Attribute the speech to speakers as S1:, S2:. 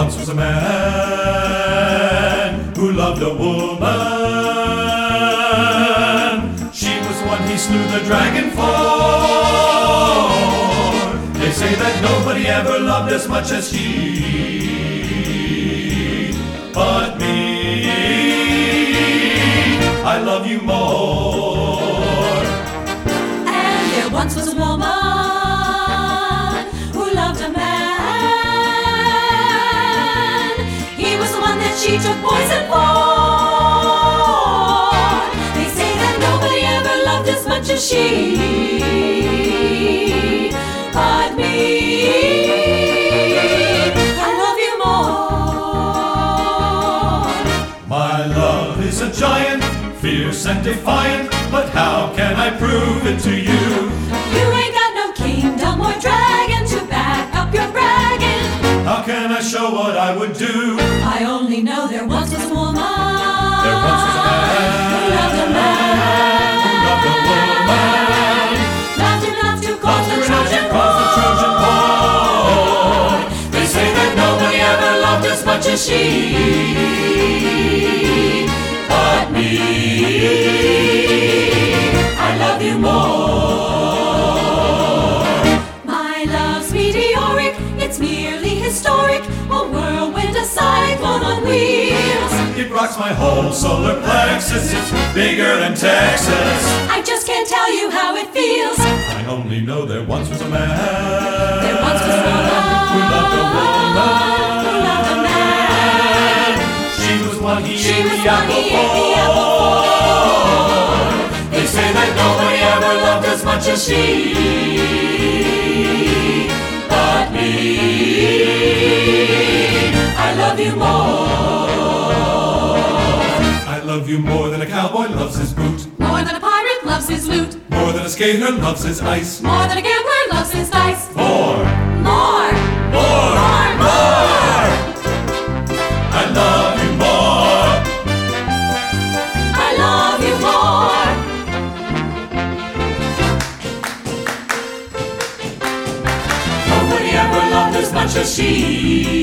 S1: once was a man who loved a woman. She was one he slew the dragon for. They say that nobody ever loved as much as he. But me, I love you more.
S2: And there once was a woman who loved a man. He was the one that she took poison for. They say that nobody ever loved as much as she. But me, I love you more.
S1: My love is a giant, fierce and defiant, but how can I prove it to you?
S2: You ain't got no kingdom or dragon to back up your bragging.
S1: How can I show what I would do?
S2: I only know there once was a woman.
S1: There once was a man
S2: who loved a man.
S1: who loved a woman.
S2: Loved enough to cause the Trojan
S1: War. They say that nobody ever loved as much as she. But me, I love you more.
S2: My love's meteoric, it's merely historic. A whirlwind, a cyclone on wheels.
S1: It rocks my whole solar plexus. It's bigger than Texas.
S2: I just can't tell you how it feels.
S1: I only know there once was a man.
S2: There once was a woman
S1: who loved a woman.
S2: who loved a man.
S1: She was one he
S2: She
S1: ate
S2: was
S1: the
S2: one
S1: apple
S2: he ate the apple
S1: for. They say that nobody ever loved as much as she. But me, I love you more. I love you more than a cowboy loves his boot.
S2: More than a pirate loves his loot.
S1: More than a skater loves his ice.
S2: More than a gambler loves his dice.
S1: More.
S2: More.
S1: More. More. I love you more.
S2: I love you more.
S1: Nobody ever loved as much as she.